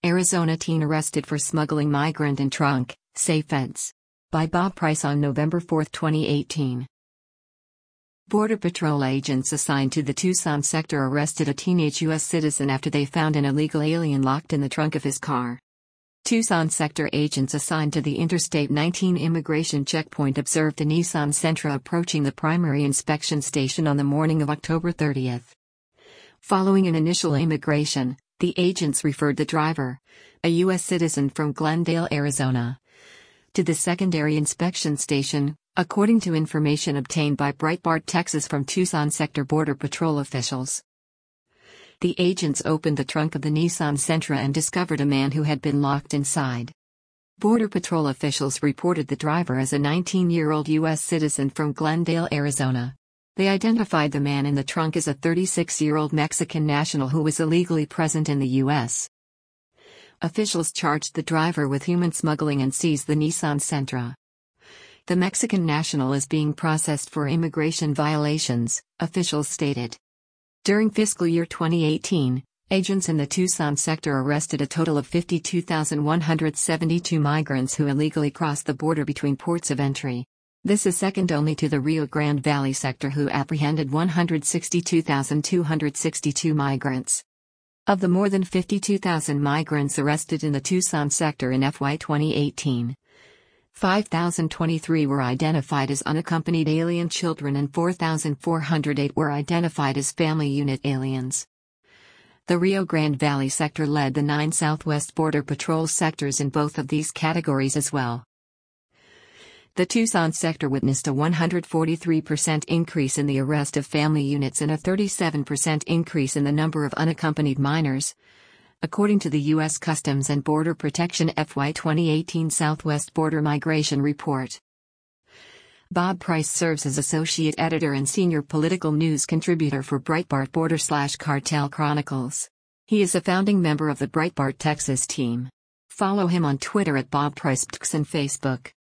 Arizona teen arrested for smuggling migrant in trunk, say feds. By Bob Price on November 4, 2018. Border Patrol agents assigned to the Tucson sector arrested a teenage U.S. citizen after they found an illegal alien locked in the trunk of his car. Tucson sector agents assigned to the Interstate 19 immigration checkpoint observed a Nissan Sentra approaching the primary inspection station on the morning of October 30th. Following an initial immigration, the agents referred the driver, a U.S. citizen from Glendale, Arizona, to the secondary inspection station, according to information obtained by Breitbart Texas from Tucson sector Border Patrol officials. The agents opened the trunk of the Nissan Sentra and discovered a man who had been locked inside. Border Patrol officials reported the driver as a 19-year-old U.S. citizen from Glendale, Arizona. They identified the man in the trunk as a 36-year-old Mexican national who was illegally present in the U.S. Officials charged the driver with human smuggling and seized the Nissan Sentra. The Mexican national is being processed for immigration violations, officials stated. During fiscal year 2018, agents in the Tucson sector arrested a total of 52,172 migrants who illegally crossed the border between ports of entry. This is second only to the Rio Grande Valley sector, who apprehended 162,262 migrants. Of the more than 52,000 migrants arrested in the Tucson sector in FY 2018, 5,023 were identified as unaccompanied alien children and 4,408 were identified as family unit aliens. The Rio Grande Valley sector led the 9 Southwest Border Patrol sectors in both of these categories as well. The Tucson sector witnessed a 143% increase in the arrest of family units and a 37% increase in the number of unaccompanied minors, according to the U.S. Customs and Border Protection FY 2018 Southwest Border Migration Report. Bob Price serves as associate editor and senior political news contributor for Breitbart Border/Cartel Chronicles. He is a founding member of the Breitbart Texas team. Follow him on Twitter at Bob Price and Facebook.